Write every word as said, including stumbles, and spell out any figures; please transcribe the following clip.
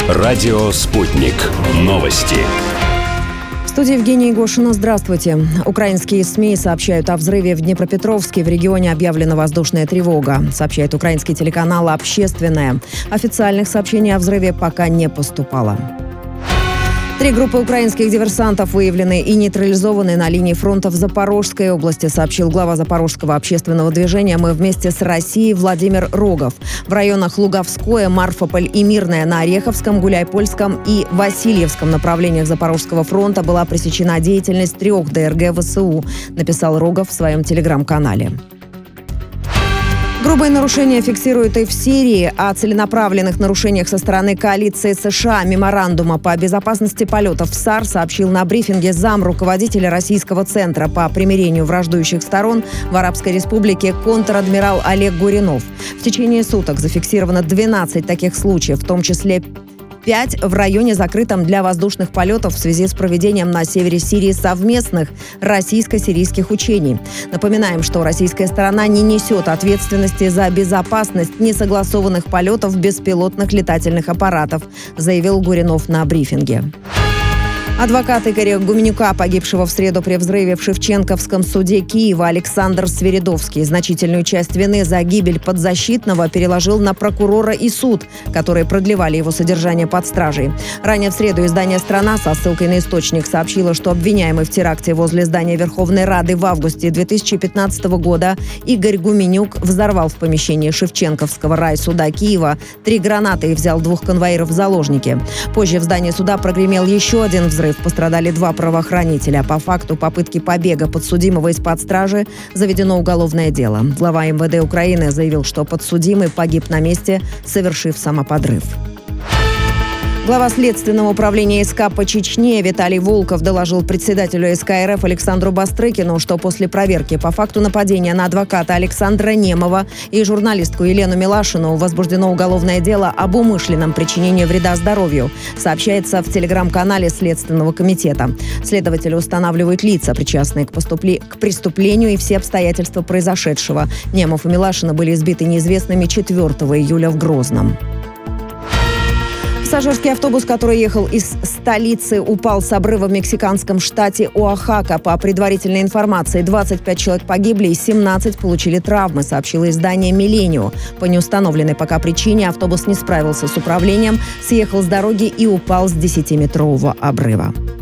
Радио «Спутник». Новости. В студии Евгения Егошина. Здравствуйте. Украинские СМИ сообщают о взрыве в Днепропетровске. В регионе объявлена воздушная тревога, сообщает украинский телеканал «Общественное». Официальных сообщений о взрыве пока не поступало. Три группы украинских диверсантов выявлены и нейтрализованы на линии фронта в Запорожской области, сообщил глава Запорожского общественного движения «Мы вместе с Россией» Владимир Рогов. В районах Луговское, Марфополь и Мирное на Ореховском, Гуляйпольском и Васильевском направлениях Запорожского фронта была пресечена деятельность трех ДРГ ВСУ, написал Рогов в своем телеграм-канале. Грубые нарушения фиксируют и в Сирии. О целенаправленных нарушениях со стороны коалиции США меморандума по безопасности полетов САР сообщил на брифинге зам руководителя Российского центра по примирению враждующих сторон в Арабской Республике контр-адмирал Олег Гуринов. В течение суток зафиксировано двенадцать таких случаев, в том числе пять в районе, закрытом для воздушных полетов в связи с проведением на севере Сирии совместных российско-сирийских учений. Напоминаем, что российская сторона не несет ответственности за безопасность несогласованных полетов беспилотных летательных аппаратов, заявил Гуринов на брифинге. Адвокат Игоря Гуменюка, погибшего в среду при взрыве в Шевченковском суде Киева, Александр Свиридовский, значительную часть вины за гибель подзащитного переложил на прокурора и суд, которые продлевали его содержание под стражей. Ранее в среду издание «Страна» со ссылкой на источник сообщило, что обвиняемый в теракте возле здания Верховной Рады в августе две тысячи пятнадцатого года Игорь Гуменюк взорвал в помещении Шевченковского райсуда Киева три гранаты и взял двух конвоиров в заложники. Позже в здании суда прогремел еще один взрыв. Пострадали два правоохранителя. По факту попытки побега подсудимого из-под стражи заведено уголовное дело. Глава МВД Украины заявил, что подсудимый погиб на месте, совершив самоподрыв. Глава Следственного управления СК по Чечне Виталий Волков доложил председателю СК РФ Александру Бастрыкину, что после проверки по факту нападения на адвоката Александра Немова и журналистку Елену Милашину возбуждено уголовное дело об умышленном причинении вреда здоровью, сообщается в телеграм-канале Следственного комитета. Следователи устанавливают лица, причастные к, поступле... к преступлению, и все обстоятельства произошедшего. Немов и Милашина были избиты неизвестными четвёртого июля в Грозном. Пассажирский автобус, который ехал из столицы, упал с обрыва в мексиканском штате Оахака. По предварительной информации, двадцать пять человек погибли и семнадцать получили травмы, сообщило издание «Милленио». По неустановленной пока причине автобус не справился с управлением, съехал с дороги и упал с десятиметрового обрыва.